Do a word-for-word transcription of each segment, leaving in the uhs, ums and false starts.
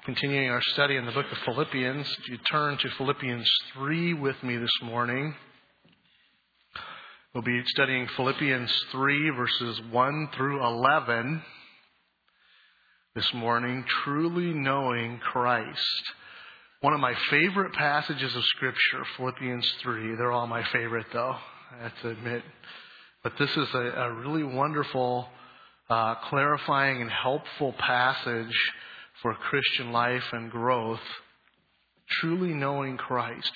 Continuing our study in the book of Philippians, if you turn to Philippians three with me this morning, we'll be studying Philippians three verses one through eleven this morning, truly knowing Christ. One of my favorite passages of Scripture, Philippians three. They're all my favorite, though, I have to admit. But this is a, a really wonderful, uh, clarifying and helpful passage for Christian life and growth, truly knowing Christ.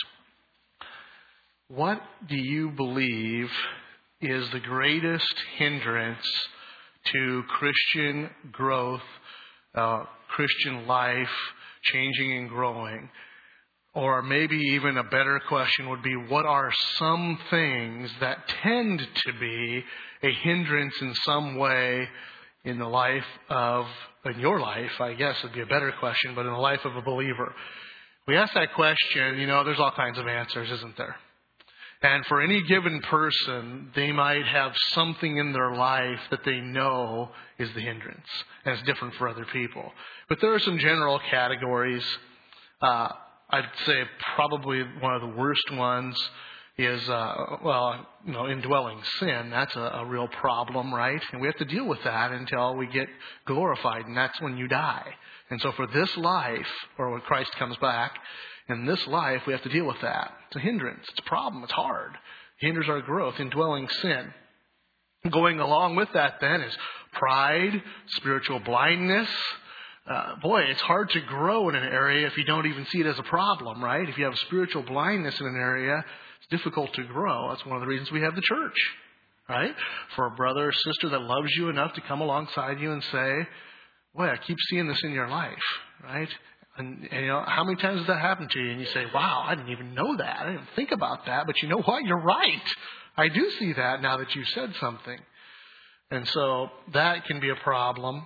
What do you believe is the greatest hindrance to Christian growth, uh, Christian life, changing and growing? Or maybe even a better question would be, what are some things that tend to be a hindrance in some way in the life of, in your life, I guess would be a better question, but in the life of a believer? We ask that question, you know, there's all kinds of answers, isn't there? And for any given person, they might have something in their life that they know is the hindrance. And it's different for other people. But there are some general categories. Uh, I'd say probably one of the worst ones is, uh, well, you know, indwelling sin. That's a, a real problem, right? And we have to deal with that until we get glorified, and that's when you die. And so for this life, or when Christ comes back, in this life, we have to deal with that. It's a hindrance. It's a problem. It's hard. It hinders our growth, indwelling sin. Going along with that, then, is pride, spiritual blindness. Uh, boy, it's hard to grow in an area if you don't even see it as a problem, right? If you have spiritual blindness in an area, it's difficult to grow. That's one of the reasons we have the church, right? For a brother or sister that loves you enough to come alongside you and say, boy, I keep seeing this in your life, right? And, and you know, how many times does that happen to you? And you say, wow, I didn't even know that. I didn't think about that. But you know what? You're right. I do see that now that you said something. And so that can be a problem.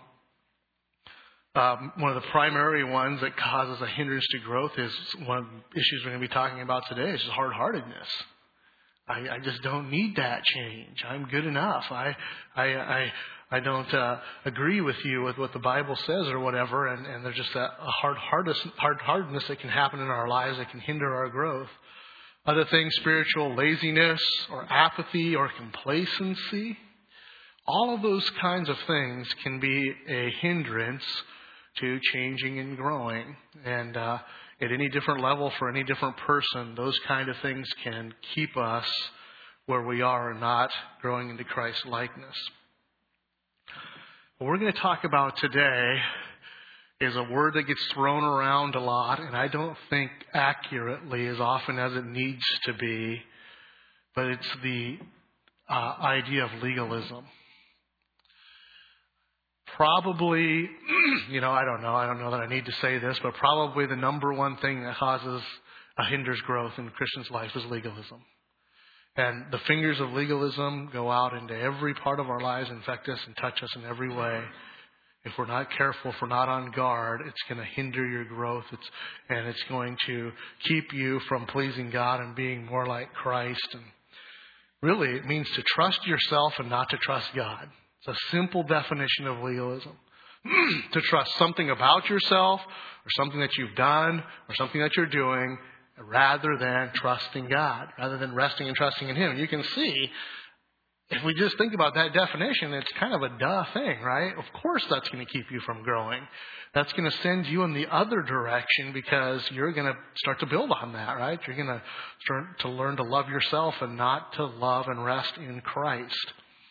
Um, one of the primary ones that causes a hindrance to growth is one of the issues we're going to be talking about today is hard-heartedness. I, I just don't need that change. I'm good enough. I I I, I don't uh, agree with you with what the Bible says or whatever, and, and there's just that a hard-heartedness, hard-heartedness that can happen in our lives that can hinder our growth. Other things, spiritual laziness or apathy or complacency. All of those kinds of things can be a hindrance to changing and growing. And uh, at any different level for any different person, those kind of things can keep us where we are and not growing into Christ's likeness. What we're going to talk about today is a word that gets thrown around a lot, and I don't think accurately as often as it needs to be, but it's the uh, idea of legalism. Probably, you know, I don't know. I don't know that I need to say this, but probably the number one thing that causes a hinders growth in a Christian's life is legalism. And the fingers of legalism go out into every part of our lives, infect us and touch us in every way. If we're not careful, if we're not on guard, it's going to hinder your growth. It's, and it's going to keep you from pleasing God and being more like Christ. And really, it means to trust yourself and not to trust God. It's a simple definition of legalism. To trust something about yourself or something that you've done or something that you're doing rather than trusting God, rather than resting and trusting in Him. You can see, if we just think about that definition, it's kind of a duh thing, right? Of course that's going to keep you from growing. That's going to send you in the other direction because you're going to start to build on that, right? You're going to start to learn to love yourself and not to love and rest in Christ.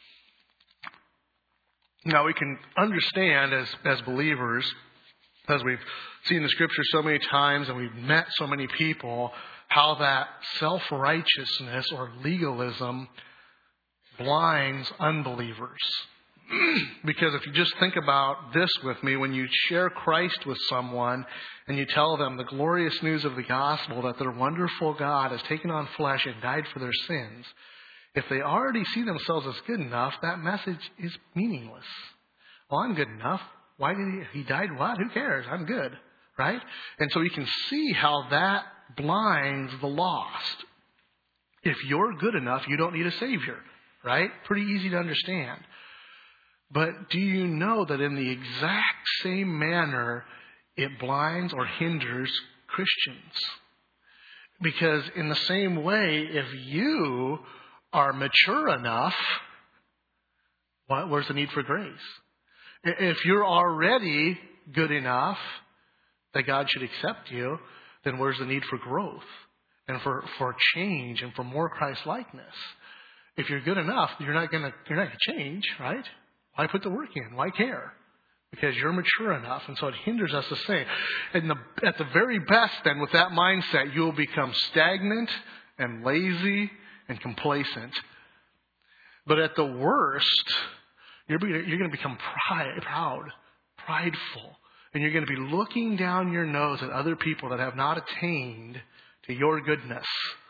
Now, we can understand as, as believers, as we've seen the Scripture so many times and we've met so many people, how that self-righteousness or legalism blinds unbelievers. Because if you just think about this with me, when you share Christ with someone and you tell them the glorious news of the gospel that their wonderful God has taken on flesh and died for their sins, if they already see themselves as good enough, that message is meaningless. Well, I'm good enough. Why did he, he died? What? Who cares? I'm good, right? And so you can see how that blinds the lost. If you're good enough, you don't need a Savior, right? Pretty easy to understand. But do you know that in the exact same manner, it blinds or hinders Christians. Because in the same way, if you are mature enough, what, where's the need for grace? If you're already good enough that God should accept you, then where's the need for growth and for, for change and for more Christ-likeness? If you're good enough, you're not gonna you're not gonna change, right? Why put the work in? Why care? Because you're mature enough, and so it hinders us the same. And the, at the very best, then, with that mindset, you will become stagnant and lazy and complacent. But at the worst, you're, you're going to become pride, proud, prideful. And you're going to be looking down your nose at other people that have not attained to your goodness.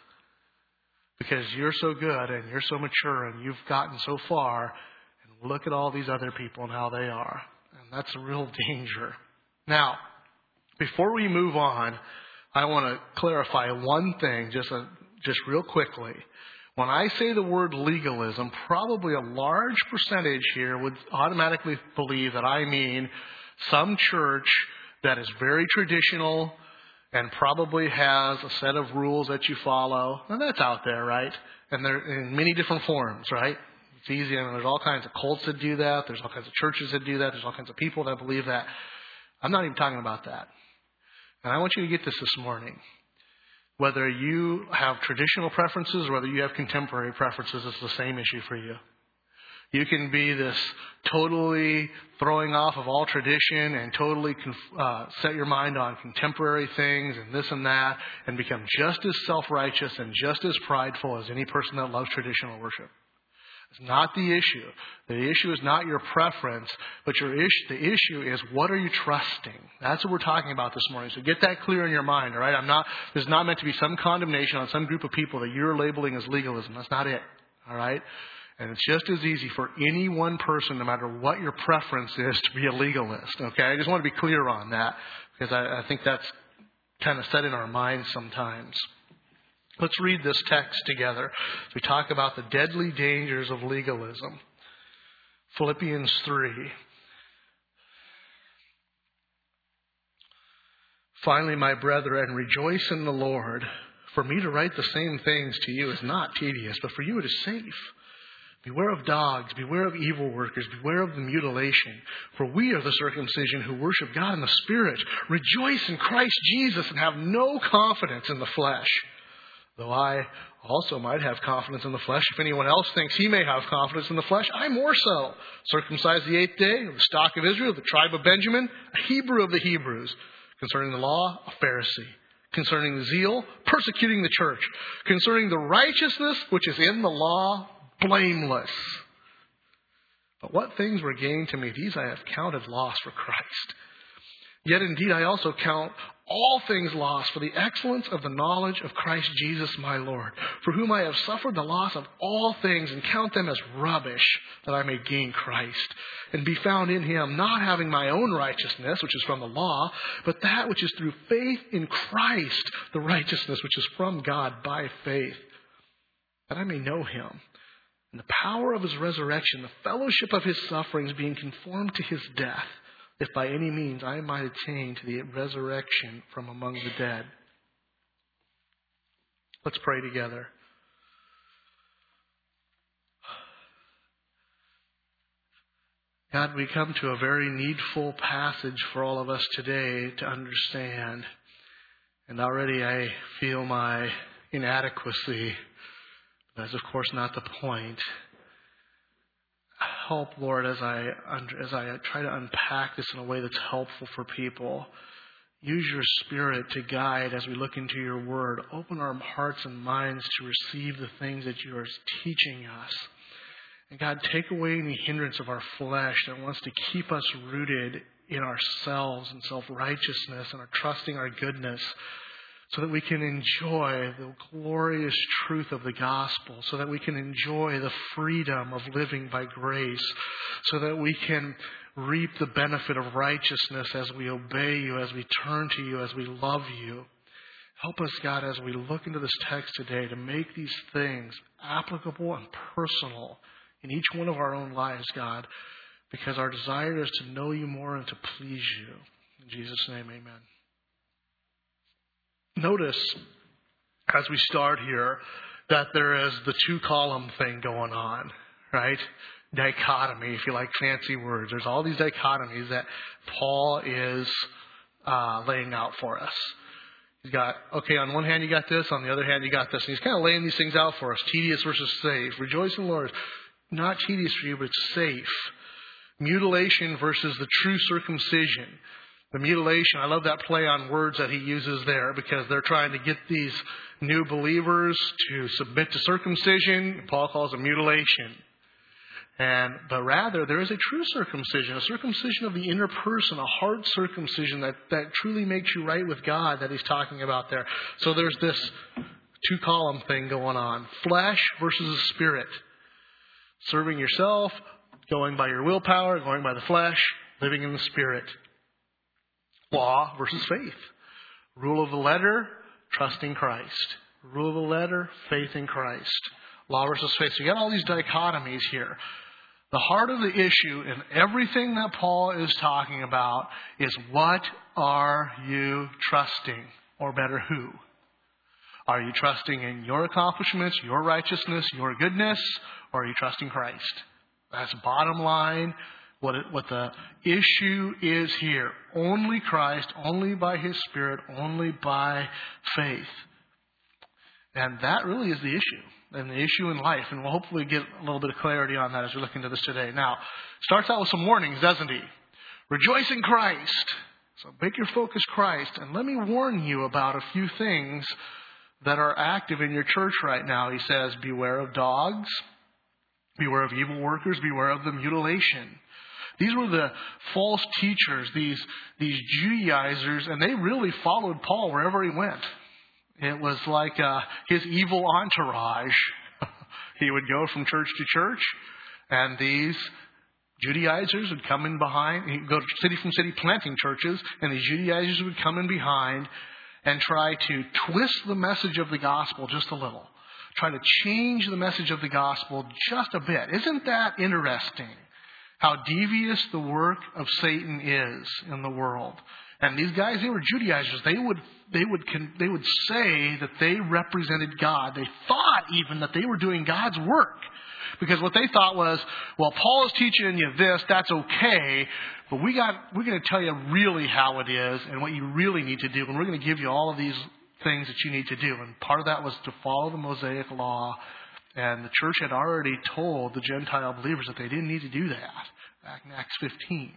Because you're so good and you're so mature and you've gotten so far. And look at all these other people and how they are. And that's a real danger. Now, before we move on, I want to clarify one thing just, a, just real quickly. When I say the word legalism, probably a large percentage here would automatically believe that I mean some church that is very traditional and probably has a set of rules that you follow. And that's out there, right? And they're in many different forms, right? It's easy. I mean, there's all kinds of cults that do that. There's all kinds of churches that do that. There's all kinds of people that believe that. I'm not even talking about that. And I want you to get this this morning. Whether you have traditional preferences or whether you have contemporary preferences, it's the same issue for you. You can be this totally throwing off of all tradition and totally uh, set your mind on contemporary things and this and that and become just as self-righteous and just as prideful as any person that loves traditional worship. It's not the issue. The issue is not your preference, but your issue, the issue is what are you trusting? That's what we're talking about this morning. So get that clear in your mind, all right? I'm not, there's not meant to be some condemnation on some group of people that you're labeling as legalism. That's not it, all right? And it's just as easy for any one person, no matter what your preference is, to be a legalist, okay? I just want to be clear on that because I, I think that's kind of set in our minds sometimes. Let's read this text together. We talk about the deadly dangers of legalism. Philippians three. Finally, my brethren, rejoice in the Lord. For me to write the same things to you is not tedious, but for you it is safe. Beware of dogs, beware of evil workers, beware of the mutilation. For we are the circumcision who worship God in the Spirit. Rejoice in Christ Jesus and have no confidence in the flesh. Though I also might have confidence in the flesh. If anyone else thinks he may have confidence in the flesh, I more so. Circumcised the eighth day, of the stock of Israel, the tribe of Benjamin, a Hebrew of the Hebrews. Concerning the law, a Pharisee. Concerning the zeal, persecuting the church. Concerning the righteousness which is in the law, blameless. But what things were gained to me, these I have counted loss for Christ. Yet indeed I also count all things lost for the excellence of the knowledge of Christ Jesus my Lord, for whom I have suffered the loss of all things and count them as rubbish, that I may gain Christ, and be found in him, not having my own righteousness, which is from the law, but that which is through faith in Christ, the righteousness which is from God by faith, that I may know him, and the power of his resurrection, the fellowship of his sufferings, being conformed to his death, if by any means I might attain to the resurrection from among the dead. Let's pray together. God, we come to a very needful passage for all of us today to understand. And already I feel my inadequacy. That's of course not the point. Help, Lord, as I as I try to unpack this in a way that's helpful for people. Use your Spirit to guide as we look into your word. Open our hearts and minds to receive the things that you are teaching us. And God, take away any hindrance of our flesh that wants to keep us rooted in ourselves and self-righteousness and our trusting our goodness, so that we can enjoy the glorious truth of the gospel, so that we can enjoy the freedom of living by grace, so that we can reap the benefit of righteousness as we obey you, as we turn to you, as we love you. Help us, God, as we look into this text today, to make these things applicable and personal in each one of our own lives, God, because our desire is to know you more and to please you. In Jesus' name, amen. Notice, as we start here, that there is the two-column thing going on, right? Dichotomy, if you like fancy words. There's all these dichotomies that Paul is uh, laying out for us. He's got, okay, on one hand you got this, on the other hand you got this. And he's kind of laying these things out for us. Tedious versus safe. Rejoice in the Lord. Not tedious for you, but it's safe. Mutilation versus the true circumcision. The mutilation, I love that play on words that he uses there, because they're trying to get these new believers to submit to circumcision. Paul calls it mutilation. And but rather, there is a true circumcision, a circumcision of the inner person, a heart circumcision that, that truly makes you right with God that he's talking about there. So there's this two-column thing going on. Flesh versus the spirit. Serving yourself, going by your willpower, going by the flesh, living in the spirit. Law versus faith. Rule of the letter, trusting Christ. Rule of the letter, faith in Christ. Law versus faith. So you got all these dichotomies here. The heart of the issue in everything that Paul is talking about is, what are you trusting? Or better, who? Are you trusting in your accomplishments, your righteousness, your goodness? Or are you trusting Christ? That's bottom line. What, it, what the issue is here. Only Christ, only by His Spirit, only by faith. And that really is the issue. And the issue in life. And we'll hopefully get a little bit of clarity on that as we look into this today. Now, starts out with some warnings, doesn't he? Rejoice in Christ. So make your focus Christ. And let me warn you about a few things that are active in your church right now. He says, beware of dogs. Beware of evil workers. Beware of the mutilation. These were the false teachers, these, these Judaizers, and they really followed Paul wherever he went. It was like uh, his evil entourage. He would go from church to church, and these Judaizers would come in behind. He'd go city from city planting churches, and these Judaizers would come in behind and try to twist the message of the gospel just a little. Try to change the message of the gospel just a bit. Isn't that interesting? How devious the work of Satan is in the world. And these guys, they were Judaizers. They would, they would, they would say that they represented God. They thought even that they were doing God's work. Because what they thought was, well, Paul is teaching you this, that's okay, but we got, we're going to tell you really how it is and what you really need to do. And we're going to give you all of these things that you need to do. And part of that was to follow the Mosaic law. And the church had already told the Gentile believers that they didn't need to do that back in Acts fifteen.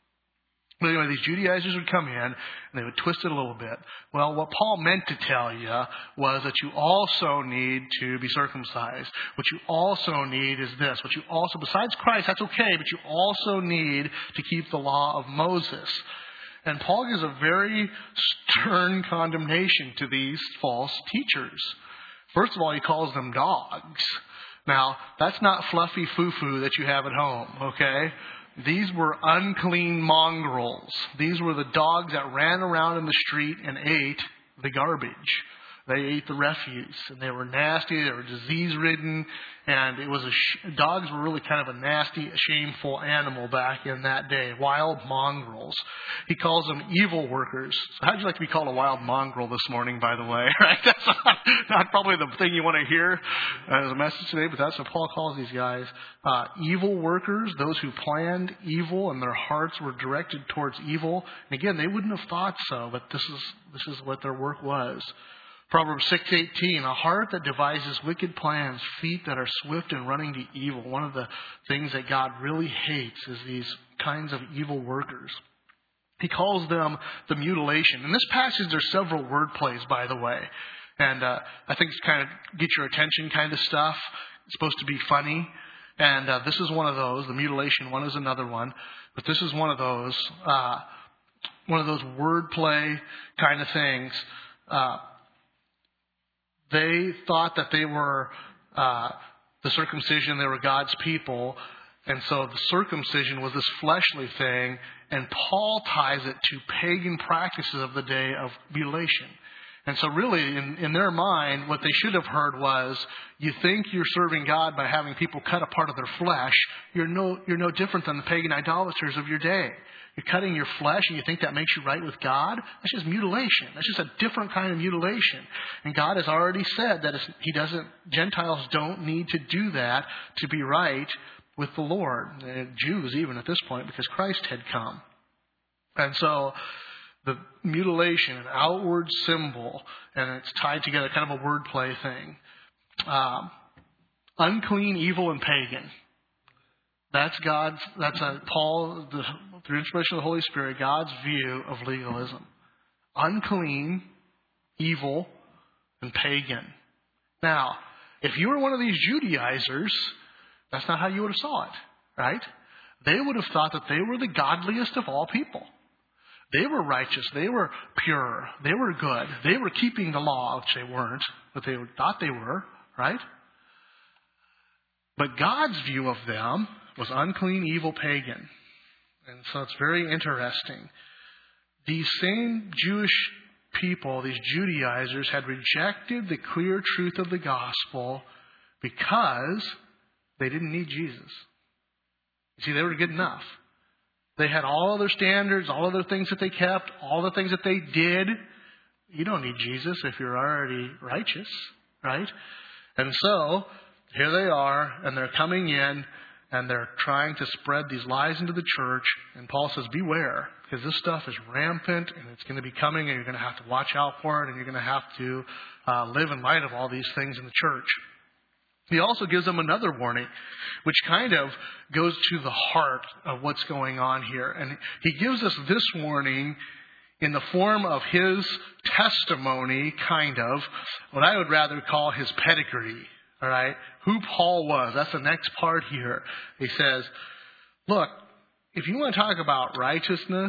But anyway, these Judaizers would come in and they would twist it a little bit. Well, what Paul meant to tell you was that you also need to be circumcised. What you also need is this. What you also, besides Christ, that's okay, but you also need to keep the law of Moses. And Paul gives a very stern condemnation to these false teachers. First of all, he calls them dogs. Now, that's not fluffy foo-foo that you have at home, okay? These were unclean mongrels. These were the dogs that ran around in the street and ate the garbage. They ate the refuse, and they were nasty. They were disease-ridden, and it was a sh- dogs were really kind of a nasty, shameful animal back in that day. Wild mongrels. He calls them evil workers. So how'd you like to be called a wild mongrel this morning, by the way? Right? That's not, not probably the thing you want to hear as a message today, but that's what Paul calls these guys. Uh, evil workers, those who planned evil and their hearts were directed towards evil. And again, they wouldn't have thought so, but this is this is what their work was. Proverbs six eighteen, a heart that devises wicked plans, feet that are swift in running to evil. One of the things that God really hates is these kinds of evil workers. He calls them the mutilation. In this passage, there's several word plays, by the way. And uh, I think it's kind of get your attention kind of stuff. It's supposed to be funny. And uh, this is one of those. The mutilation one is another one. But this is one of those, uh, one of those word play kind of things. Uh, They thought that they were uh, the circumcision, they were God's people. And so the circumcision was this fleshly thing. And Paul ties it to pagan practices of the day of mutilation. And so really, in, in their mind, what they should have heard was, you think you're serving God by having people cut a part of their flesh. You're no, you're no different than the pagan idolaters of your day. You're cutting your flesh and you think that makes you right with God? That's just mutilation. That's just a different kind of mutilation. And God has already said that it's, he doesn't, Gentiles don't need to do that to be right with the Lord. And Jews even at this point, because Christ had come. And so the mutilation, an outward symbol, and it's tied together, kind of a wordplay thing. Um, unclean, evil, and pagan. That's God's, that's a, Paul, the, through inspiration of the Holy Spirit, God's view of legalism. Unclean, evil, and pagan. Now, if you were one of these Judaizers, that's not how you would have saw it, right? They would have thought that they were the godliest of all people. They were righteous. They were pure. They were good. They were keeping the law, which they weren't, but they thought they were, right? But God's view of them was unclean, evil, pagan. And so it's very interesting. These same Jewish people, these Judaizers, had rejected the clear truth of the gospel because they didn't need Jesus. You see, they were good enough. They had all other standards, all other things that they kept, all the things that they did. You don't need Jesus if you're already righteous, right? And so, here they are, and they're coming in, and they're trying to spread these lies into the church. And Paul says, beware, because this stuff is rampant, and it's going to be coming, and you're going to have to watch out for it, and you're going to have to uh, live in light of all these things in the church. He also gives them another warning, which kind of goes to the heart of what's going on here. And he gives us this warning in the form of his testimony, kind of, what I would rather call his pedigree. All right? Who Paul was. That's the next part here. He says, look, if you want to talk about righteousness,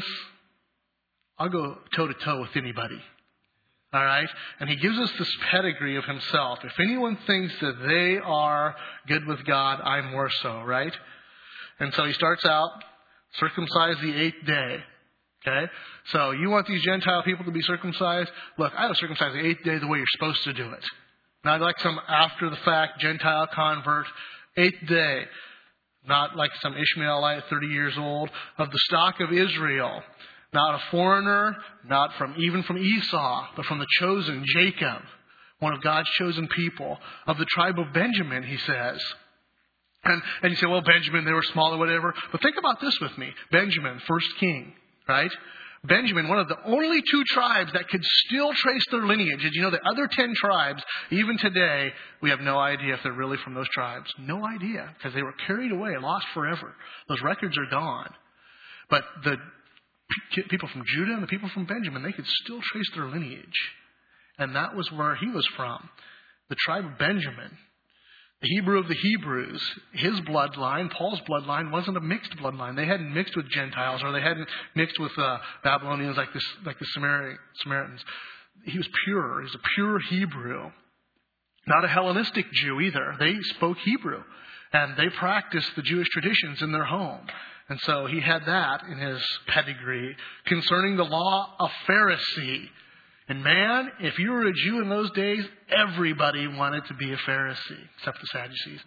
I'll go toe-to-toe with anybody. All right? And he gives us this pedigree of himself. If anyone thinks that they are good with God, I'm more so, right? And so he starts out, circumcise the eighth day. Okay? So you want these Gentile people to be circumcised? Look, I was circumcised the eighth day the way you're supposed to do it. Not like some after-the-fact Gentile convert. Eighth day. Not like some Ishmaelite, thirty years old, of the stock of Israel. Not a foreigner, not from even from Esau, but from the chosen, Jacob, one of God's chosen people, of the tribe of Benjamin, he says. And, and you say, well, Benjamin, they were small or whatever. But think about this with me. Benjamin, first king, right? Benjamin, one of the only two tribes that could still trace their lineage. Did you know the other ten tribes, even today, we have no idea if they're really from those tribes. No idea, because they were carried away, lost forever. Those records are gone. But the people from Judah and the people from Benjamin, they could still trace their lineage. And that was where he was from. The tribe of Benjamin. The Hebrew of the Hebrews. His bloodline, Paul's bloodline, wasn't a mixed bloodline. They hadn't mixed with Gentiles, or they hadn't mixed with uh, Babylonians like, this, like the Samaritans. He was pure. He was a pure Hebrew. Not a Hellenistic Jew either. They spoke Hebrew. And they practiced the Jewish traditions in their home. And so he had that in his pedigree concerning the law of Pharisee. And man, if you were a Jew in those days, everybody wanted to be a Pharisee, except the Sadducees.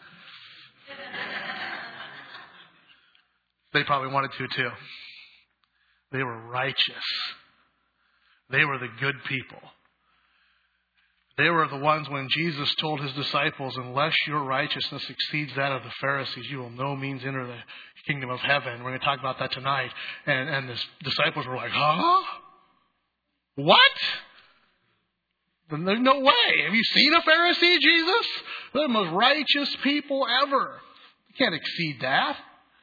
They probably wanted to too. They were righteous. They were the good people. They were the ones when Jesus told his disciples, unless your righteousness exceeds that of the Pharisees, you will no means enter the kingdom of heaven. We're going to talk about that tonight. And, and the disciples were like, huh? What? There's no way. Have you seen a Pharisee, Jesus? They're the most righteous people ever. You can't exceed that.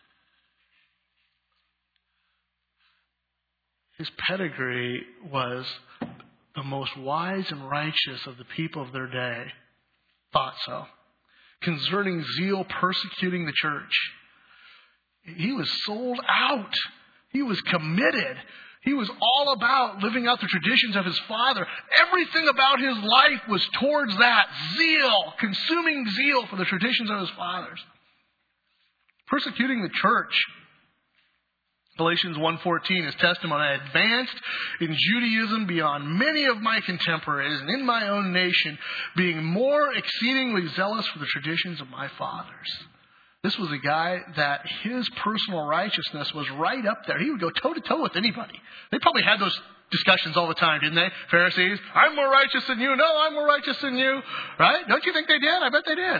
His pedigree was the most wise and righteous of the people of their day. Thought so. Concerning zeal persecuting the church. He was sold out. He was committed. He was all about living out the traditions of his father. Everything about his life was towards that. Zeal. Consuming zeal for the traditions of his fathers. Persecuting the church. Galatians one fourteen is testimony. I advanced in Judaism beyond many of my contemporaries and in my own nation, being more exceedingly zealous for the traditions of my fathers. This was a guy that his personal righteousness was right up there. He would go toe-to-toe with anybody. They probably had those discussions all the time, didn't they? Pharisees, I'm more righteous than you. No, I'm more righteous than you. Right? Don't you think they did? I bet they did.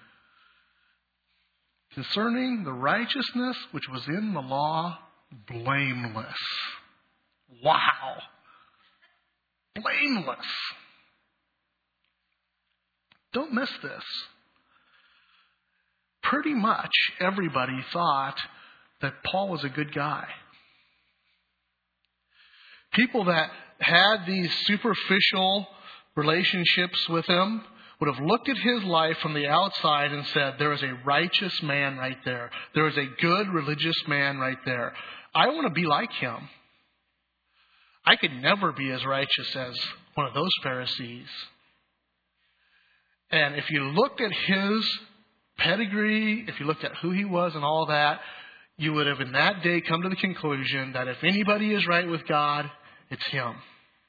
Concerning the righteousness which was in the law, blameless. Wow. Blameless. Don't miss this. Pretty much everybody thought that Paul was a good guy. People that had these superficial relationships with him would have looked at his life from the outside and said, there is a righteous man right there. There is a good religious man right there. I want to be like him. I could never be as righteous as one of those Pharisees. And if you looked at his pedigree, if you looked at who he was and all that, you would have in that day come to the conclusion that if anybody is right with God, it's him.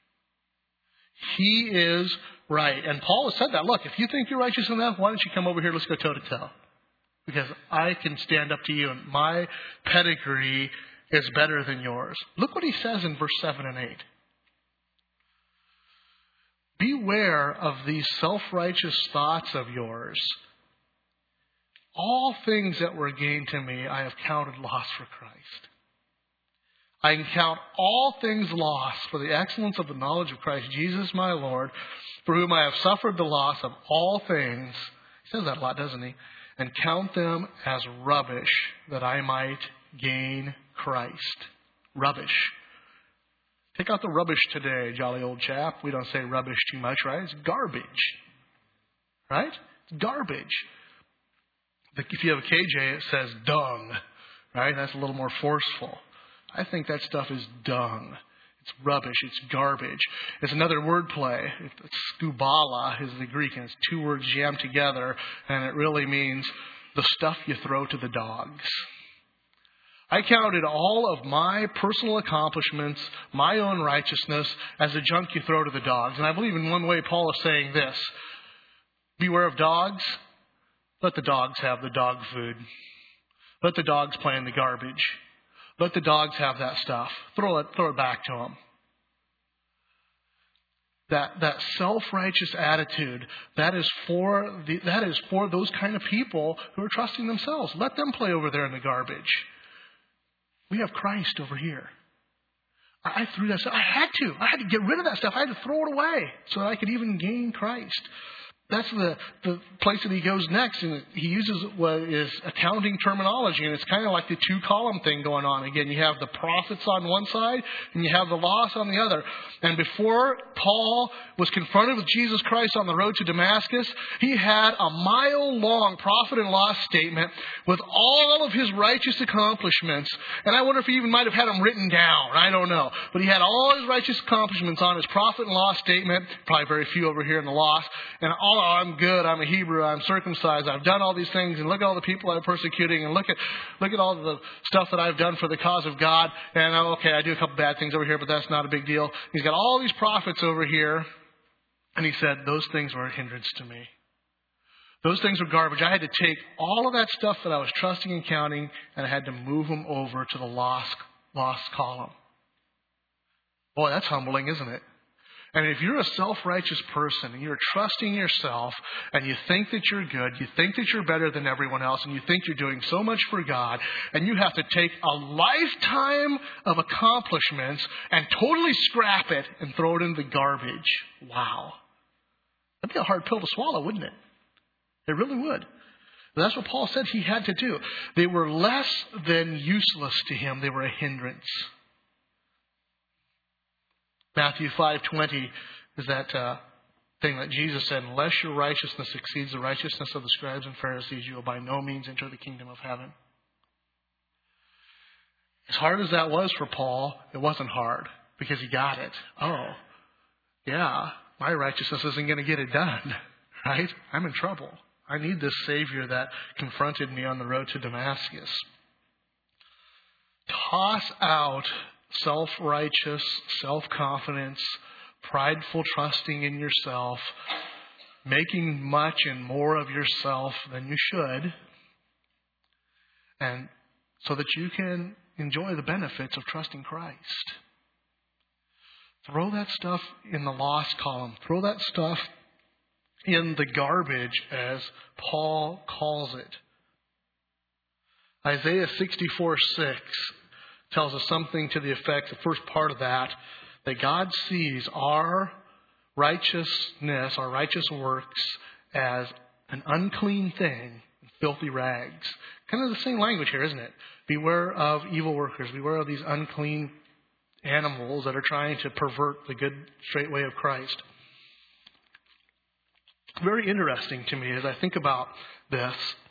He is right. And Paul has said that. Look, if you think you're righteous enough, why don't you come over here? Let's go toe to toe. Because I can stand up to you and my pedigree is better than yours. Look what he says in verse seven and eight. Beware of these self-righteous thoughts of yours. All things that were gained to me, I have counted loss for Christ. I can count all things lost for the excellence of the knowledge of Christ Jesus my Lord, for whom I have suffered the loss of all things. He says that a lot, doesn't he? And count them as rubbish, that I might gain Christ. Rubbish. Take out the rubbish today, jolly old chap. We don't say rubbish too much, right? It's garbage. Right? It's garbage. If you have a K J, it says dung. Right? That's a little more forceful. I think that stuff is dung. It's rubbish. It's garbage. It's another word play. It's skubala is the Greek, and it's two words jammed together, and it really means the stuff you throw to the dogs. I counted all of my personal accomplishments, my own righteousness, as the junk you throw to the dogs. And I believe in one way Paul is saying this. Beware of dogs. Let the dogs have the dog food. Let the dogs play in the garbage. Let the dogs have that stuff. Throw it, throw it back to them. That that self-righteous attitude, that is for the, that is for those kind of people who are trusting themselves. Let them play over there in the garbage. We have Christ over here. I, I threw that stuff. I had to. I had to get rid of that stuff. I had to throw it away so that I could even gain Christ. That's the, the place that he goes next. And he uses what is accounting terminology. And it's kind of like the two-column thing going on. Again, you have the profits on one side and you have the loss on the other. And before Paul was confronted with Jesus Christ on the road to Damascus, he had a mile-long profit and loss statement with all of his righteous accomplishments. And I wonder if he even might have had them written down. I don't know. But he had all his righteous accomplishments on his profit and loss statement. Probably very few over here in the loss. And all, oh, I'm good. I'm a Hebrew. I'm circumcised. I've done all these things. And look at all the people I'm persecuting. And look at look at all the stuff that I've done for the cause of God. And oh, okay, I do a couple bad things over here, but that's not a big deal. He's got all these profits over here. And he said, those things were a hindrance to me. Those things were garbage. I had to take all of that stuff that I was trusting and counting, and I had to move them over to the lost, lost column. Boy, that's humbling, isn't it? And if you're a self-righteous person and you're trusting yourself and you think that you're good, you think that you're better than everyone else, and you think you're doing so much for God, and you have to take a lifetime of accomplishments and totally scrap it and throw it in the garbage. Wow. That'd be a hard pill to swallow, wouldn't it? It really would. But that's what Paul said he had to do. They were less than useless to him. They were a hindrance. Matthew five twenty is that uh, thing that Jesus said, unless your righteousness exceeds the righteousness of the scribes and Pharisees, you will by no means enter the kingdom of heaven. As hard as that was for Paul, it wasn't hard because he got it. Oh, yeah, my righteousness isn't going to get it done, right? I'm in trouble. I need this Savior that confronted me on the road to Damascus. Toss out self-righteous, self-confidence, prideful trusting in yourself, making much and more of yourself than you should. and so that you can enjoy the benefits of trusting Christ. Throw that stuff in the lost column. Throw that stuff in the garbage, as Paul calls it. Isaiah sixty-four six tells us something to the effect, the first part of that, that God sees our righteousness, our righteous works, as an unclean thing, filthy rags. Kind of the same language here, isn't it? Beware of evil workers. Beware of these unclean animals that are trying to pervert the good, straight way of Christ. Very interesting to me as I think about this.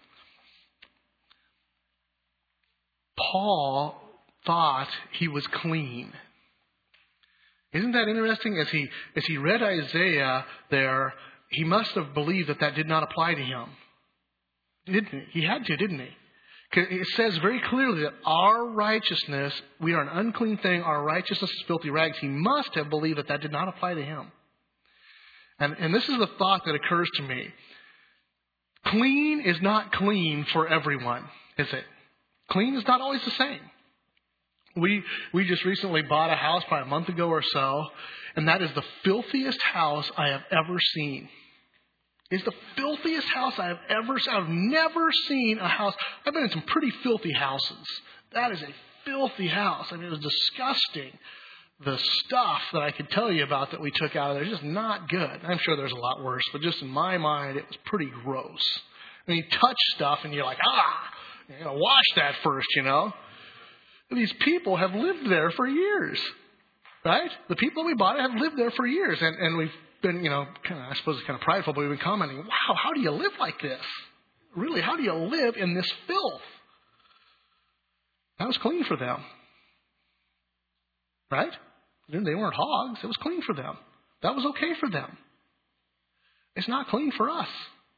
Paul thought he was clean. Isn't that interesting? As he as he read Isaiah there, he must have believed that that did not apply to him. Didn't he? He had to, didn't he? It says very clearly that our righteousness, we are an unclean thing, our righteousness is filthy rags. He must have believed that that did not apply to him. And, and this is the thought that occurs to me. Clean is not clean for everyone, is it? Clean is not always the same. We we just recently bought a house probably a month ago or so, and that is the filthiest house I have ever seen. It's the filthiest house I have ever seen. I've never seen a house. I've been in some pretty filthy houses. That is a filthy house. I mean, it was disgusting. The stuff that I could tell you about that we took out of there is just not good. I'm sure there's a lot worse, but just in my mind, it was pretty gross. I mean, you touch stuff and you're like, ah, you gotta wash that first, you know. These people have lived there for years, right? The people we bought it have lived there for years, and, and we've been, you know, kind of, I suppose it's kind of prideful, but we've been commenting, wow, how do you live like this? Really, how do you live in this filth? That was clean for them, right? They weren't hogs. It was clean for them. That was okay for them. It's not clean for us.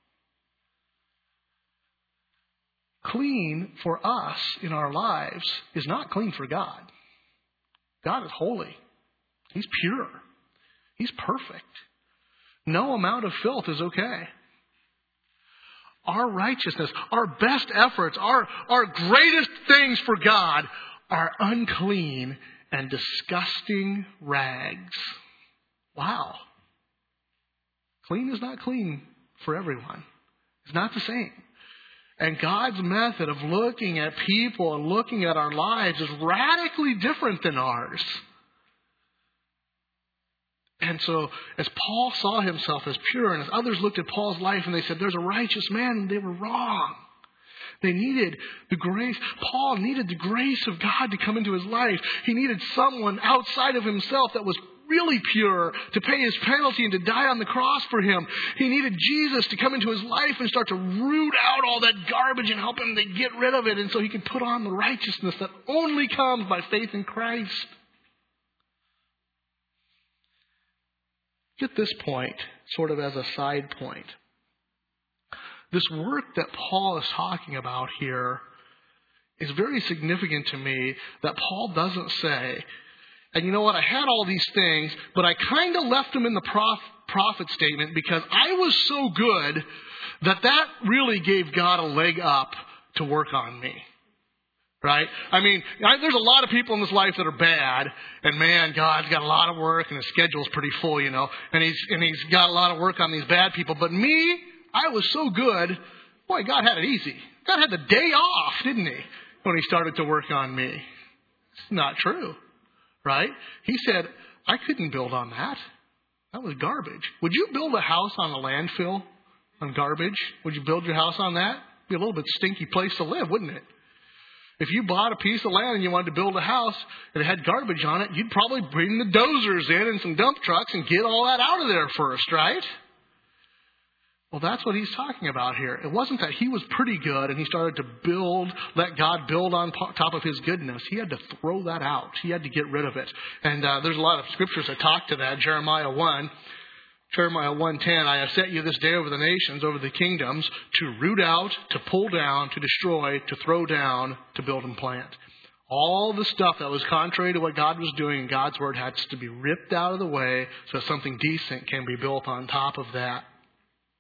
Clean for us in our lives is not clean for God. God is holy. He's pure. He's perfect. No amount of filth is okay. Our righteousness, our best efforts, our, our greatest things for God are unclean and disgusting rags. Wow. Clean is not clean for everyone. It's not the same. And God's method of looking at people and looking at our lives is radically different than ours. And so, as Paul saw himself as pure, and as others looked at Paul's life and they said, there's a righteous man, and they were wrong. They needed the grace. Paul needed the grace of God to come into his life. He needed someone outside of himself that was really pure to pay his penalty and to die on the cross for him. He needed Jesus to come into his life and start to root out all that garbage and help him to get rid of it, and so he could put on the righteousness that only comes by faith in Christ. Get this point sort of as a side point. This work that Paul is talking about here is very significant to me, that Paul doesn't say, and you know what, I had all these things, but I kind of left them in the prof, prophet statement because I was so good that that really gave God a leg up to work on me. Right? I mean, I, there's a lot of people in this life that are bad, and man, God's got a lot of work, and his schedule's pretty full, you know, and he's and he's got a lot of work on these bad people. But me, I was so good, boy, God had it easy. God had the day off, didn't he, when he started to work on me? It's not true, right? He said, I couldn't build on that. That was garbage. Would you build a house on a landfill, on garbage? Would you build your house on that? It'd be a little bit stinky place to live, wouldn't it? If you bought a piece of land and you wanted to build a house and it had garbage on it, you'd probably bring the dozers in and some dump trucks and get all that out of there first, right? Well, that's what he's talking about here. It wasn't that he was pretty good and he started to build, let God build on top of his goodness. He had to throw that out. He had to get rid of it. And uh, there's a lot of scriptures that talk to that. Jeremiah one. Jeremiah one ten, I have set you this day over the nations, over the kingdoms, to root out, to pull down, to destroy, to throw down, to build and plant. All the stuff that was contrary to what God was doing in God's word had to be ripped out of the way so that something decent can be built on top of that.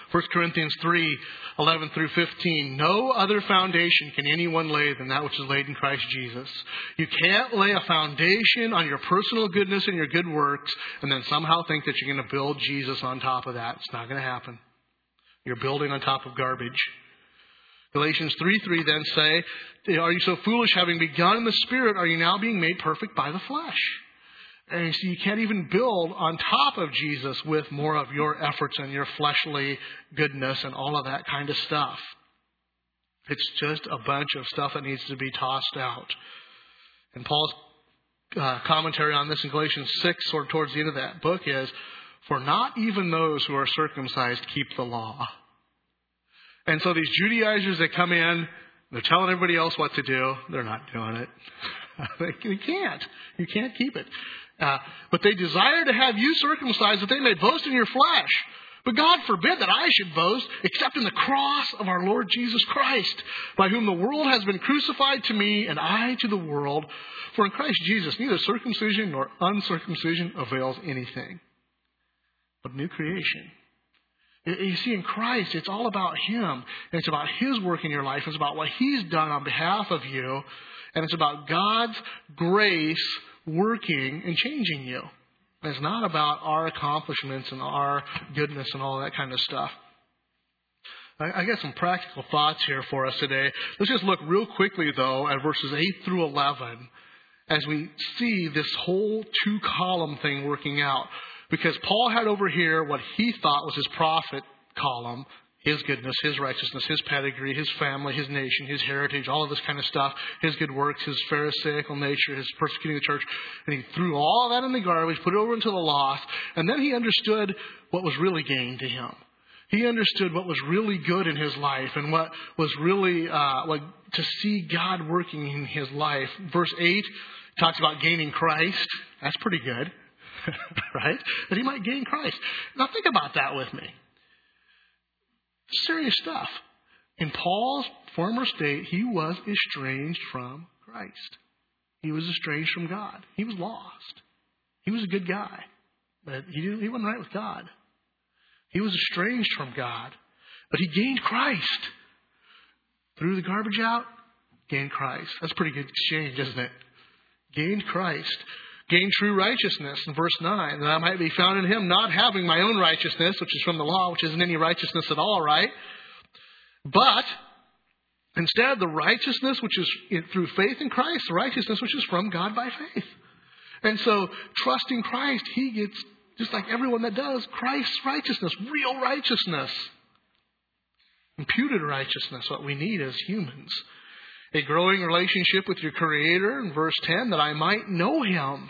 First Corinthians three, eleven through fifteen. No other foundation can anyone lay than that which is laid in Christ Jesus. You can't lay a foundation on your personal goodness and your good works and then somehow think that you're going to build Jesus on top of that. It's not going to happen. You're building on top of garbage. Galatians three three then say, are you so foolish, having begun in the Spirit, are you now being made perfect by the flesh? And so you can't even build on top of Jesus with more of your efforts and your fleshly goodness and all of that kind of stuff. It's just a bunch of stuff that needs to be tossed out. And Paul's uh, commentary on this in Galatians six, or towards the end of that book, is, for not even those who are circumcised keep the law. And so these Judaizers that come in, they're telling everybody else what to do. They're not doing it. They can't. You can't keep it. Uh, but they desire to have you circumcised that they may boast in your flesh. But God forbid that I should boast except in the cross of our Lord Jesus Christ, by whom the world has been crucified to me and I to the world. For in Christ Jesus neither circumcision nor uncircumcision avails anything, but new creation. You see, in Christ, it's all about Him. And it's about His work in your life. It's about what He's done on behalf of you. And it's about God's grace working and changing you. It's not about our accomplishments and our goodness and all that kind of stuff. I got some practical thoughts here for us today. Let's just look real quickly, though, at verses eight through eleven as we see this whole two-column thing working out. Because Paul had over here what he thought was his prophet column, his goodness, his righteousness, his pedigree, his family, his nation, his heritage, all of this kind of stuff, his good works, his pharisaical nature, his persecuting the church. And he threw all of that in the garbage, put it over into the lost, and then he understood what was really gained to him. He understood what was really good in his life and what was really uh, like to see God working in his life. Verse eight talks about gaining Christ. That's pretty good, right? That he might gain Christ. Now think about that with me. Serious stuff. In Paul's former state, he was estranged from Christ. He was estranged from God. He was lost. He was a good guy, but he, didn't, he wasn't right with God. He was estranged from God, but he gained Christ. Threw the garbage out, gained Christ. That's a pretty good exchange, isn't it? Gained Christ. Gained true righteousness in verse nine, that I might be found in him, not having my own righteousness, which is from the law, which isn't any righteousness at all, right? But instead, the righteousness which is in, through faith in Christ, the righteousness which is from God by faith. And so, trusting Christ, he gets, just like everyone that does, Christ's righteousness, real righteousness. Imputed righteousness, what we need as humans. A growing relationship with your Creator in verse ten, that I might know Him.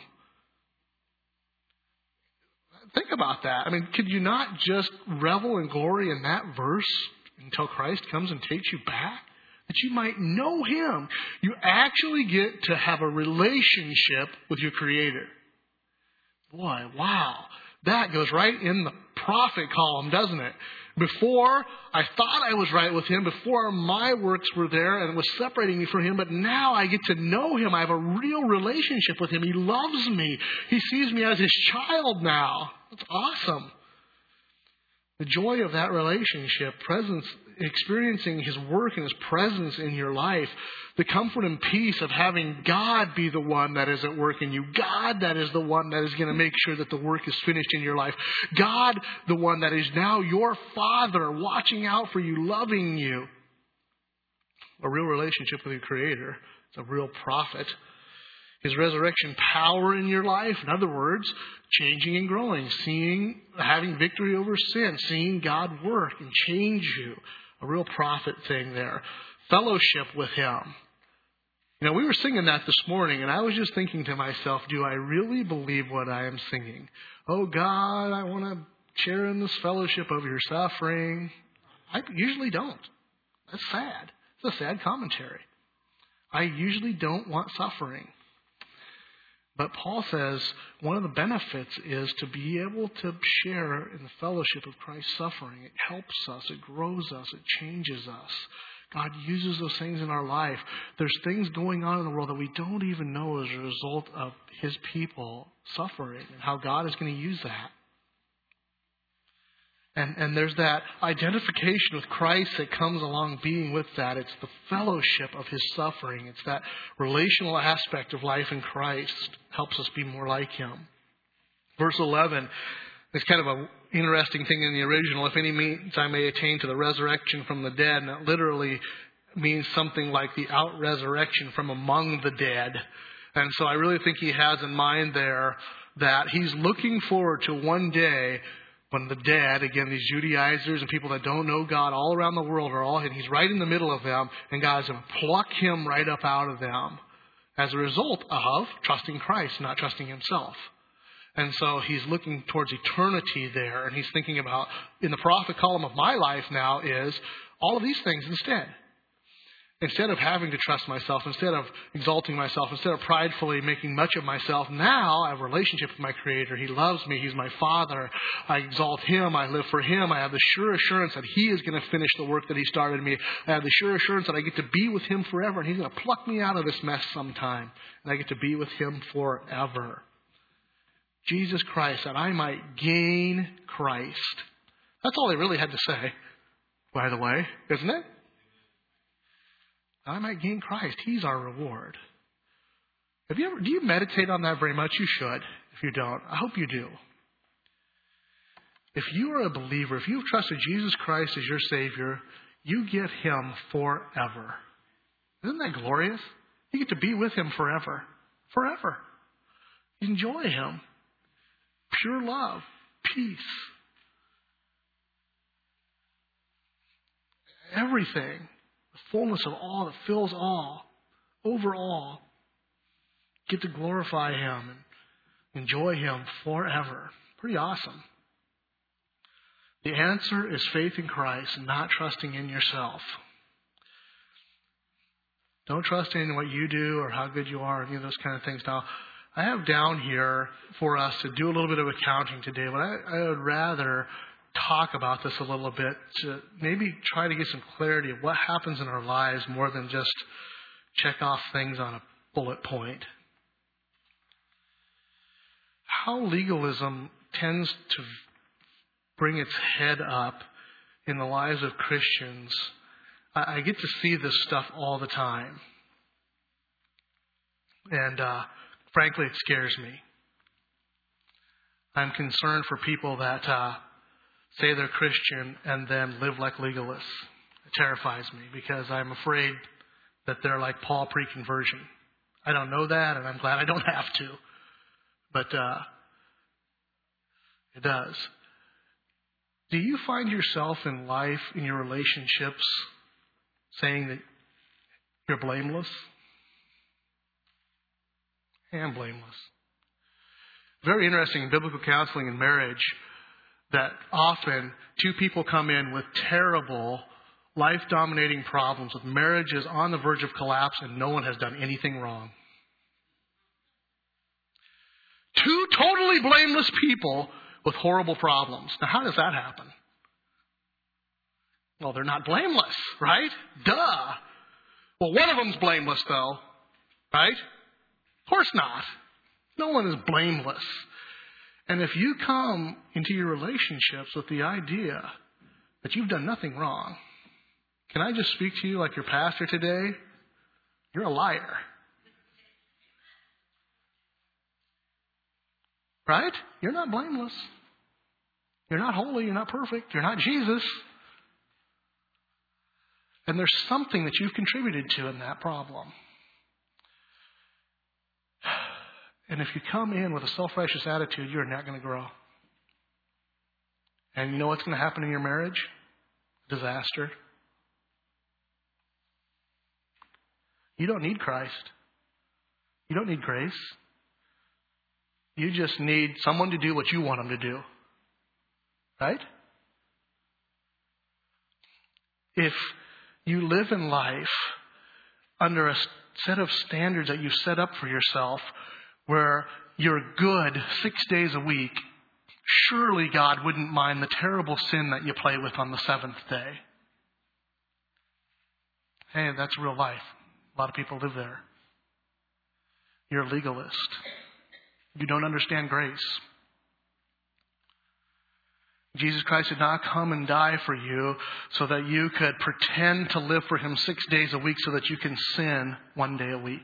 Think about that. I mean, could you not just revel in glory in that verse until Christ comes and takes you back? That you might know Him. You actually get to have a relationship with your Creator. Boy, wow. That goes right in the prophet column, doesn't it? Before, I thought I was right with Him. Before, my works were there and it was separating me from Him. But now I get to know Him. I have a real relationship with Him. He loves me. He sees me as His child now. That's awesome. The joy of that relationship, presence, experiencing His work and His presence in your life, the comfort and peace of having God be the one that is at work in you, God that is the one that is going to make sure that the work is finished in your life, God the one that is now your Father watching out for you, loving you. A real relationship with your Creator. It's a real prophet. His resurrection power in your life. In other words, changing and growing, seeing, having victory over sin, seeing God work and change you. A real prophet thing there. Fellowship with Him. You know, we were singing that this morning, and I was just thinking to myself, do I really believe what I am singing? Oh God, I want to share in this fellowship of your suffering. I usually don't. That's sad. It's a sad commentary. I usually don't want suffering. But Paul says one of the benefits is to be able to share in the fellowship of Christ's suffering. It helps us, it grows us, it changes us. God uses those things in our life. There's things going on in the world that we don't even know as a result of His people suffering and how God is going to use that. And, and there's that identification with Christ that comes along being with that. It's the fellowship of his suffering. It's that relational aspect of life in Christ helps us be more like him. Verse eleven is kind of an interesting thing in the original. If any means I may attain to the resurrection from the dead. And that literally means something like the out-resurrection from among the dead. And so I really think he has in mind there that he's looking forward to one day when the dead, again, these Judaizers and people that don't know God all around the world are all, and he's right in the middle of them, and God's going to pluck him right up out of them as a result of trusting Christ, not trusting himself. And so he's looking towards eternity there, and he's thinking about, in the prophet column of my life now is all of these things instead. Instead of having to trust myself, instead of exalting myself, instead of pridefully making much of myself, now I have a relationship with my Creator. He loves me. He's my Father. I exalt Him. I live for Him. I have the sure assurance that He is going to finish the work that He started in me. I have the sure assurance that I get to be with Him forever, and He's going to pluck me out of this mess sometime, and I get to be with Him forever. Jesus Christ, that I might gain Christ. That's all He really had to say, by the way, isn't it? I might gain Christ. He's our reward. Have you ever, do you meditate on that very much? You should. If you don't, I hope you do. If you are a believer, if you've trusted Jesus Christ as your Savior, you get Him forever. Isn't that glorious? You get to be with Him forever. Forever. Enjoy Him. Pure love. Peace. Everything. The fullness of all that fills all, over all. Get to glorify Him and enjoy Him forever. Pretty awesome. The answer is faith in Christ and not trusting in yourself. Don't trust in what you do or how good you are, any of those kind of things. Now, I have down here for us to do a little bit of accounting today, but I, I would rather talk about this a little bit to maybe try to get some clarity of what happens in our lives more than just check off things on a bullet point. How legalism tends to bring its head up in the lives of Christians, I, I get to see this stuff all the time. And uh, frankly, it scares me. I'm concerned for people that uh, say they're Christian and then live like legalists. It terrifies me because I'm afraid that they're like Paul pre-conversion. I don't know that, and I'm glad I don't have to. But uh, it does. Do you find yourself in life, in your relationships, saying that you're blameless? I am blameless. Very interesting in biblical counseling and marriage that often two people come in with terrible, life-dominating problems, with marriages on the verge of collapse, and no one has done anything wrong. Two totally blameless people with horrible problems. Now, how does that happen? Well, they're not blameless, right? Duh. Well, one of them's blameless, though, right? Of course not. No one is blameless. And if you come into your relationships with the idea that you've done nothing wrong, can I just speak to you like your pastor today? You're a liar. Right? You're not blameless. You're not holy. You're not perfect. You're not Jesus. And there's something that you've contributed to in that problem. And if you come in with a self-righteous attitude, you're not going to grow. And you know what's going to happen in your marriage? Disaster. You don't need Christ. You don't need grace. You just need someone to do what you want them to do. Right? If you live in life under a set of standards that you've set up for yourself, where you're good six days a week, surely God wouldn't mind the terrible sin that you play with on the seventh day. Hey, that's real life. A lot of people live there. You're a legalist. You don't understand grace. Jesus Christ did not come and die for you so that you could pretend to live for him six days a week so that you can sin one day a week.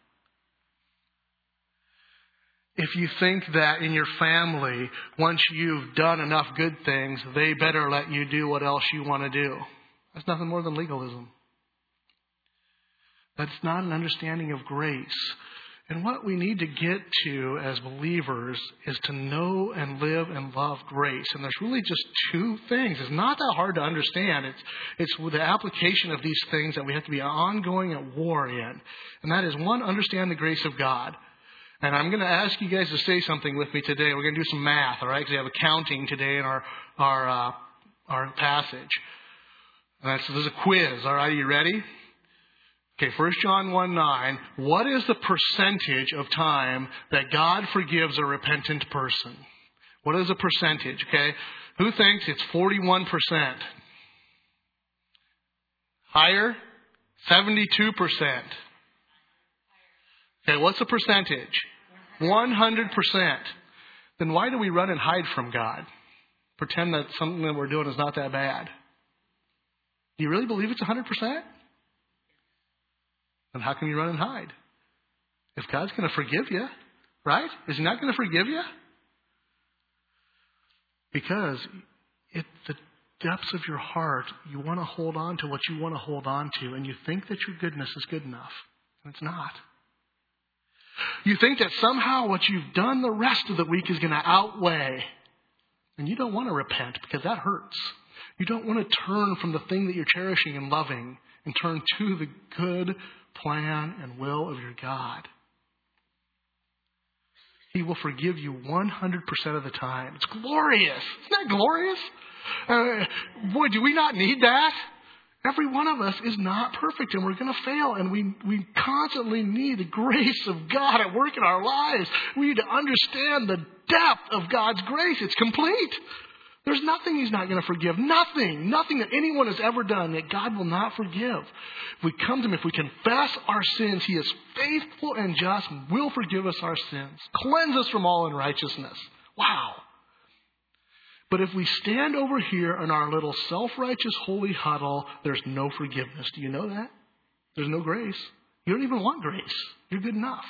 If you think that in your family, once you've done enough good things, they better let you do what else you want to do, that's nothing more than legalism. That's not an understanding of grace. And what we need to get to as believers is to know and live and love grace. And there's really just two things. It's not that hard to understand. It's, it's with the application of these things that we have to be ongoing at war in. And that is, one, understand the grace of God. And I'm going to ask you guys to say something with me today. We're going to do some math, all right? Because we have accounting today in our our uh, our passage. All right, so there's a quiz, all right? Are you ready? Okay, First John one nine. What is the percentage of time that God forgives a repentant person? What is the percentage, okay? Who thinks it's forty-one percent? Higher? seventy-two percent. Okay, what's the percentage? one hundred percent. Then why do we run and hide from God? Pretend that something that we're doing is not that bad. Do you really believe it's one hundred percent? Then how can you run and hide? If God's going to forgive you, right? Is he not going to forgive you? Because at the depths of your heart, you want to hold on to what you want to hold on to, and you think that your goodness is good enough. And it's not. You think that somehow what you've done the rest of the week is going to outweigh. And you don't want to repent because that hurts. You don't want to turn from the thing that you're cherishing and loving and turn to the good plan and will of your God. He will forgive you one hundred percent of the time. It's glorious. Isn't that glorious? Uh, boy, do we not need that? Every one of us is not perfect, and we're going to fail, and we, we constantly need the grace of God at work in our lives. We need to understand the depth of God's grace. It's complete. There's nothing he's not going to forgive. Nothing. Nothing that anyone has ever done that God will not forgive. If we come to him, if we confess our sins, he is faithful and just and will forgive us our sins. Cleanse us from all unrighteousness. Wow. But if we stand over here in our little self-righteous holy huddle, there's no forgiveness. Do you know that? There's no grace. You don't even want grace. You're good enough.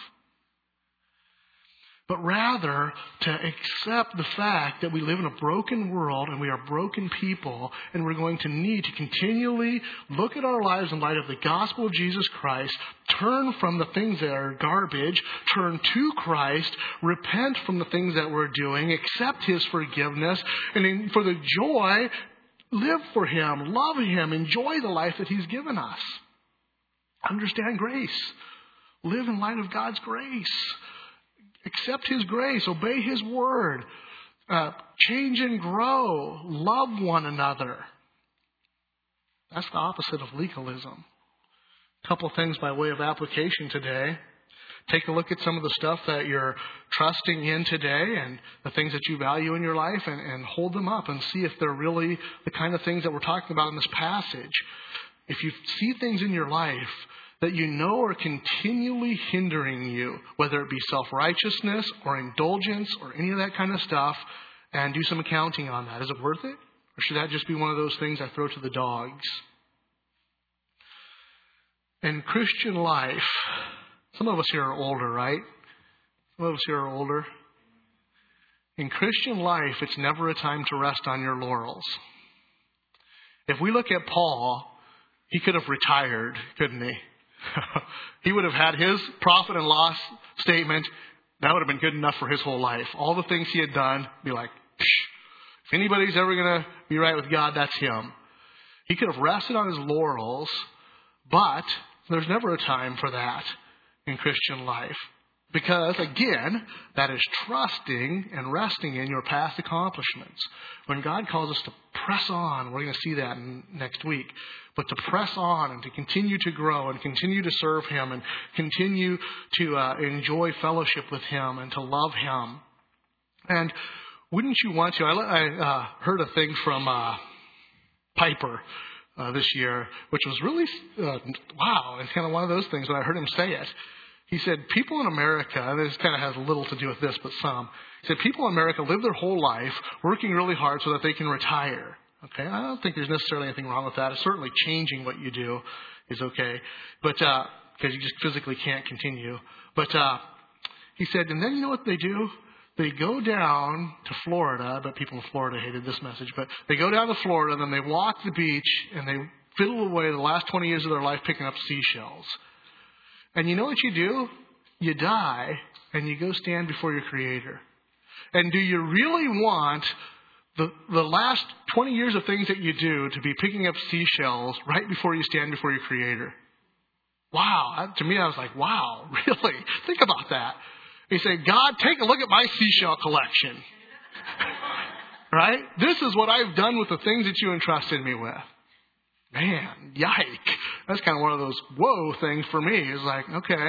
But rather to accept the fact that we live in a broken world and we are broken people, and we're going to need to continually look at our lives in light of the gospel of Jesus Christ, turn from the things that are garbage, turn to Christ, repent from the things that we're doing, accept his forgiveness, and in, for the joy, live for him, love him, enjoy the life that he's given us. Understand grace. Live in light of God's grace. Accept his grace. Obey his word. Uh, change and grow. Love one another. That's the opposite of legalism. A couple things by way of application today. Take a look at some of the stuff that you're trusting in today and the things that you value in your life, and, and hold them up and see if they're really the kind of things that we're talking about in this passage. If you see things in your life that you know are continually hindering you, whether it be self-righteousness or indulgence or any of that kind of stuff, and do some accounting on that. Is it worth it? Or should that just be one of those things I throw to the dogs? In Christian life, some of us here are older, right? Some of us here are older. In Christian life, it's never a time to rest on your laurels. If we look at Paul, he could have retired, couldn't he? He would have had his profit and loss statement. That would have been good enough for his whole life. All the things he had done, be like, psh, if anybody's ever going to be right with God, that's him. He could have rested on his laurels, but there's never a time for that in Christian life. Because, again, that is trusting and resting in your past accomplishments. When God calls us to press on, we're going to see that in, next week, but to press on and to continue to grow and continue to serve him and continue to uh, enjoy fellowship with him and to love him. And wouldn't you want to? I, I uh, heard a thing from uh, Piper uh, this year, which was really, uh, wow, it's kind of one of those things when I heard him say it. He said, people in America, and this kind of has little to do with this, but some. He said, people in America live their whole life working really hard so that they can retire. Okay, I don't think there's necessarily anything wrong with that. It's certainly changing what you do is okay, but uh, because you just physically can't continue. But uh, he said, and then you know what they do? They go down to Florida. I bet people in Florida hated this message, but they go down to Florida, and then they walk the beach, and they fiddle away the last twenty years of their life picking up seashells. And you know what you do? You die, and you go stand before your Creator. And do you really want the, the last twenty years of things that you do to be picking up seashells right before you stand before your Creator? Wow. To me, I was like, wow, really? Think about that. He said, God, take a look at my seashell collection. Right? This is what I've done with the things that you entrusted me with. Man, yike. That's kind of one of those whoa things for me. It's like, okay,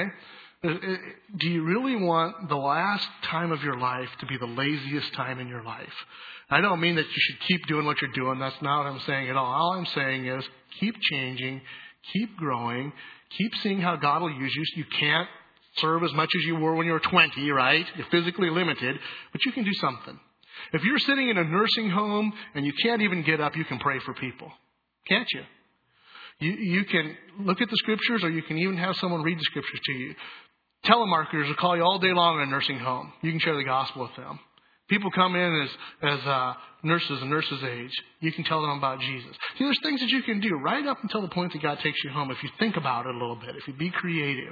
do you really want the last time of your life to be the laziest time in your life? I don't mean that you should keep doing what you're doing. That's not what I'm saying at all. All I'm saying is keep changing, keep growing, keep seeing how God will use you. You can't serve as much as you were when you were twenty, right? You're physically limited, but you can do something. If you're sitting in a nursing home and you can't even get up, you can pray for people. Can't you? You, you can look at the scriptures, or you can even have someone read the scriptures to you. Telemarketers will call you all day long in a nursing home. You can share the gospel with them. People come in as, as uh, nurses and nurses' age. You can tell them about Jesus. See, there's things that you can do right up until the point that God takes you home if you think about it a little bit, if you be creative.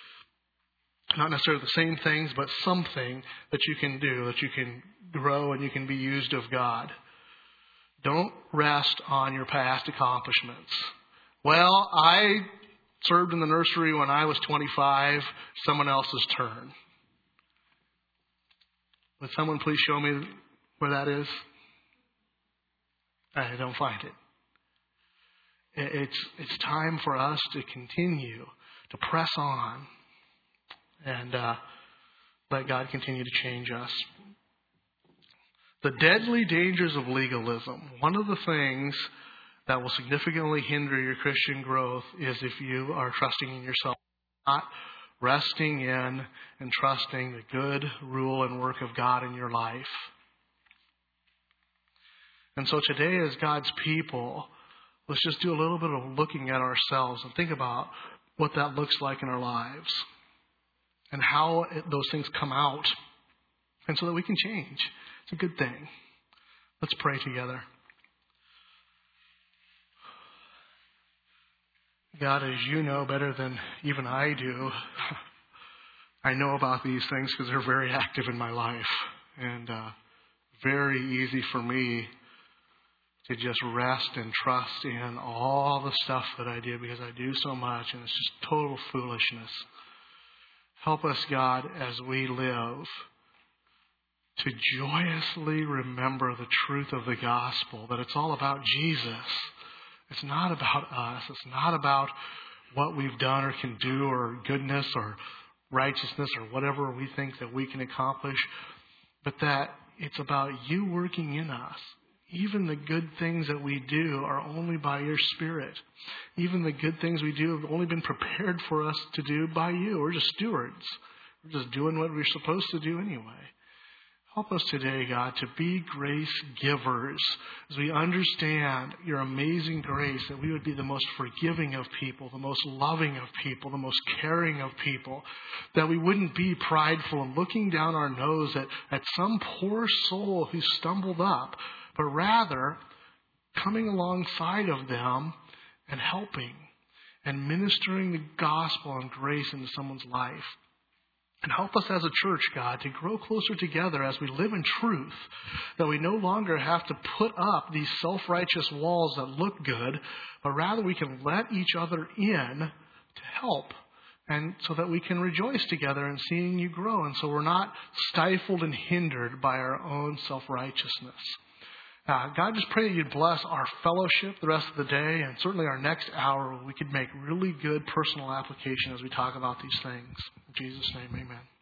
Not necessarily the same things, but something that you can do, that you can grow and you can be used of God. Don't rest on your past accomplishments. Well, I served in the nursery when I was twenty-five, someone else's turn. Would someone please show me where that is? I don't find it. It's, it's time for us to continue to press on and uh, let God continue to change us. The deadly dangers of legalism. One of the things that will significantly hinder your Christian growth is if you are trusting in yourself, not resting in and trusting the good rule and work of God in your life. And so today, as God's people, let's just do a little bit of looking at ourselves and think about what that looks like in our lives and how it, those things come out, and so that we can change. It's a good thing. Let's pray together. God, as you know better than even I do, I know about these things because they're very active in my life, and uh, very easy for me to just rest and trust in all the stuff that I do because I do so much, and it's just total foolishness. Help us, God, as we live, to joyously remember the truth of the gospel, that it's all about Jesus. It's not about us. It's not about what we've done or can do or goodness or righteousness or whatever we think that we can accomplish, but that it's about you working in us. Even the good things that we do are only by your Spirit. Even the good things we do have only been prepared for us to do by you. We're just stewards. We're just doing what we're supposed to do anyway. Help us today, God, to be grace givers as we understand your amazing grace, that we would be the most forgiving of people, the most loving of people, the most caring of people, that we wouldn't be prideful and looking down our nose at, at some poor soul who stumbled up, but rather coming alongside of them and helping and ministering the gospel and grace into someone's life. And help us as a church, God, to grow closer together as we live in truth, that we no longer have to put up these self-righteous walls that look good, but rather we can let each other in to help, and so that we can rejoice together in seeing you grow, and so we're not stifled and hindered by our own self-righteousness. Uh, God, just pray that you'd bless our fellowship the rest of the day, and certainly our next hour, where we could make really good personal application as we talk about these things. In Jesus' name, amen.